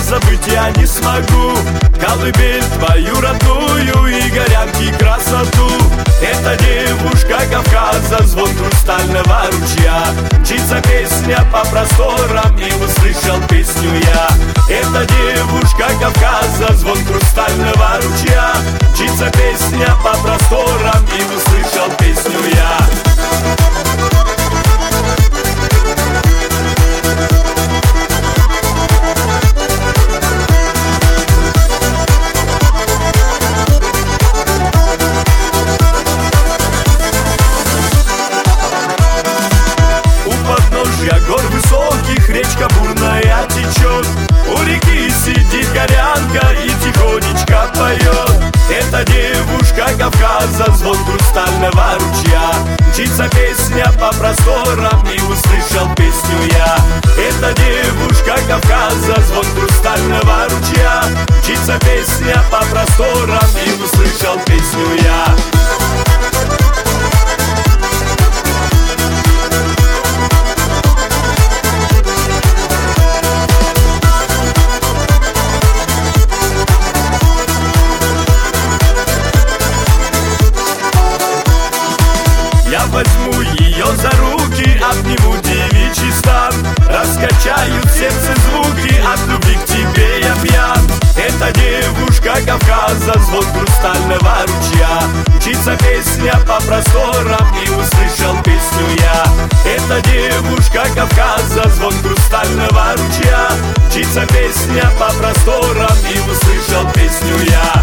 забыть я не смогу колыбель твою родную и горянки красоту. Это девушка Кавказа, звон хрустального ручья. Мчится песня по просторам, и услышал песню я. Это девушка Кавказа, звон хрустального ручья. Мчится песня по просторам, и услышал песню я. Гор высоких речка бурная течет, у реки сидит горянка и тихонечко поет. Это девушка Кавказа, звон хрустального ручья. Мчится песня по просторам, и услышал песню я. Это девушка Кавказа, звон хрустального ручья. Мчится песня по просторам, и услышал песню я. Возьму ее за руки, обниму девичий стан. Раскачают сердце звуки, от любви к тебе я пьян. Это девушка Кавказа, звон хрустального ручья. Мчится песня по просторам, и услышал песню я. Это девушка Кавказа, звон хрустального ручья. Мчится песня по просторам, и услышал песню я.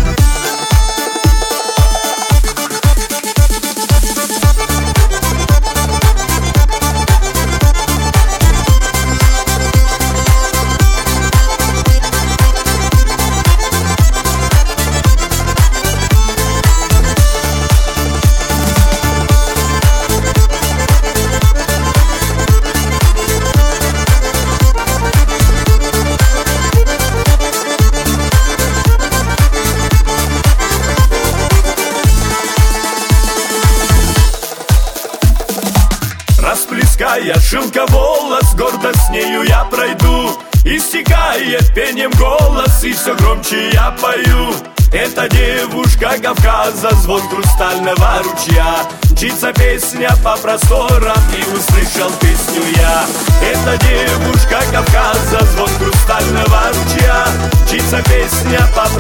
Расплеская шелка волос, гордо с нею я пройду. Истекает пением голос, и все громче я пою. Это девушка Кавказа, звон хрустального ручья. Мчится песня по просторам, и услышал песню я. Это девушка Кавказа, звон хрустального ручья. Мчится песня по